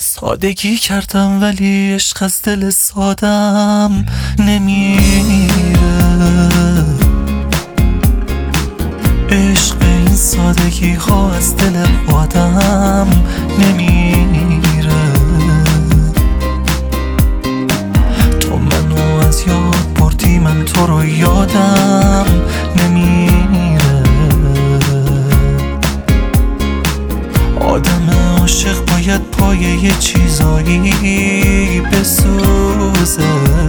سادگی کردم ولی عشق از دل سادم نمیره. عشق این سادگی ها از دل آدم نمیره. تو منو از یاد بردی، من تو رو یادم نمیره. آدم عاشق باید پای یه چیزایی بسوزه،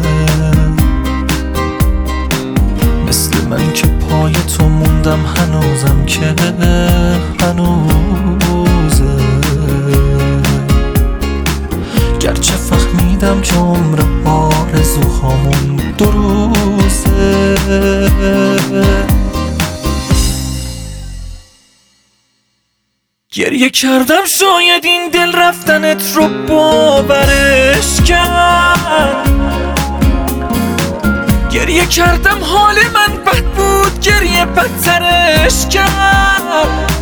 مثل من که پای تو موندم هنوزم که هنوزه. گرچه فهمیدم که عمر آرزوهامون 2 روزه. گریه کردم شاید این دل رفتنت رو باورش کرد. گریه کردم حال من بد بود، گریه بدترش کرد.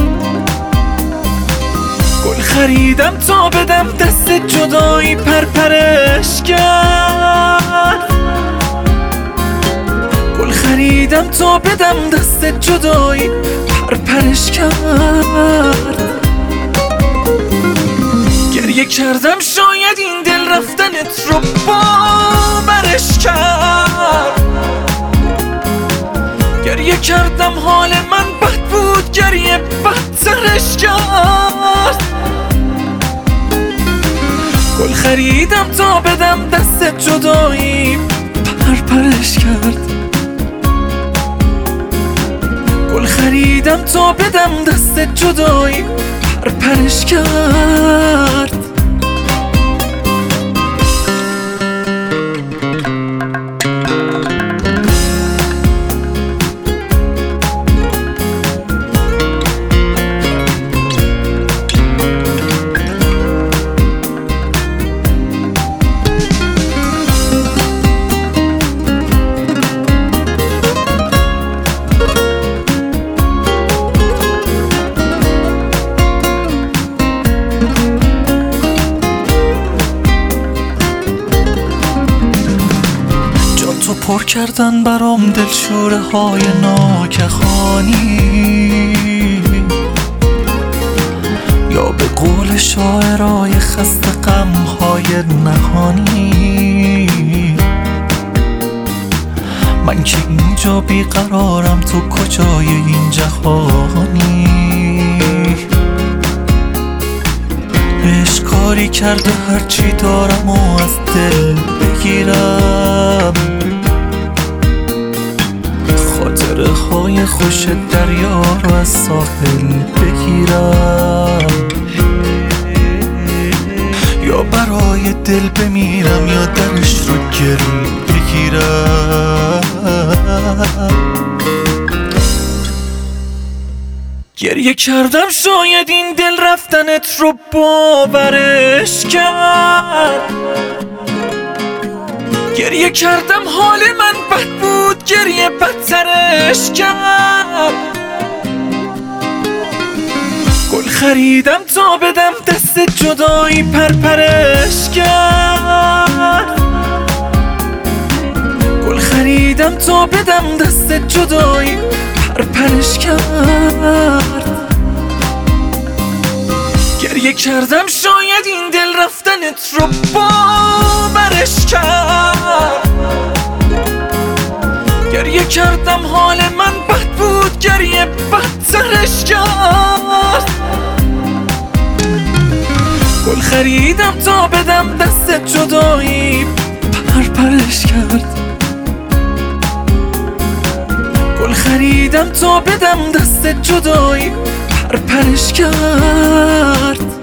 گل خریدم تا بدم دست جدایی پرپرش کرد. گل خریدم تا بدم دست جدایی پرپرش کرد. گریه کردم شاید این دل رفتنت رو باورش کرد. گریه کردم حال من بد بود، گریه بدترش کرد. گل خریدم تا بدم دست جدایی پرپرش کرد. گل خریدم تا بدم دست جدایی پرپرش کرد. تو پر کردن برام دلشوره های ناگهانی، یا به قول شاعرای خسته غم های نهانی. من که اینجا بیقرارم، تو کجای این جهانی؟ عشق کاری کرده هرچی دارم و از دل بگیرم. خاطره های خوش دریا رو از ساحل بگیرم، یا برای دل بمیرم یا درش رو گل بگیرم. گریه کردم شاید این دل رفتنت رو باورش کرد. گریه کردم حال من بد بود، گریه بدترش کرد. گل خریدم تا بدم دست جدایی پرپرش کرد. گل خریدم تا بدم دست جدایی پرپرش کرد. گریه کردم شاید این دل رفتنت رو باورش کرد. گریه کردم حال من بد بود، گریه بدترش کرد. گل خریدم تا بدم دست جدایی پرپرش کرد. گل خریدم تا بدم دست جدایی پرپرش کرد.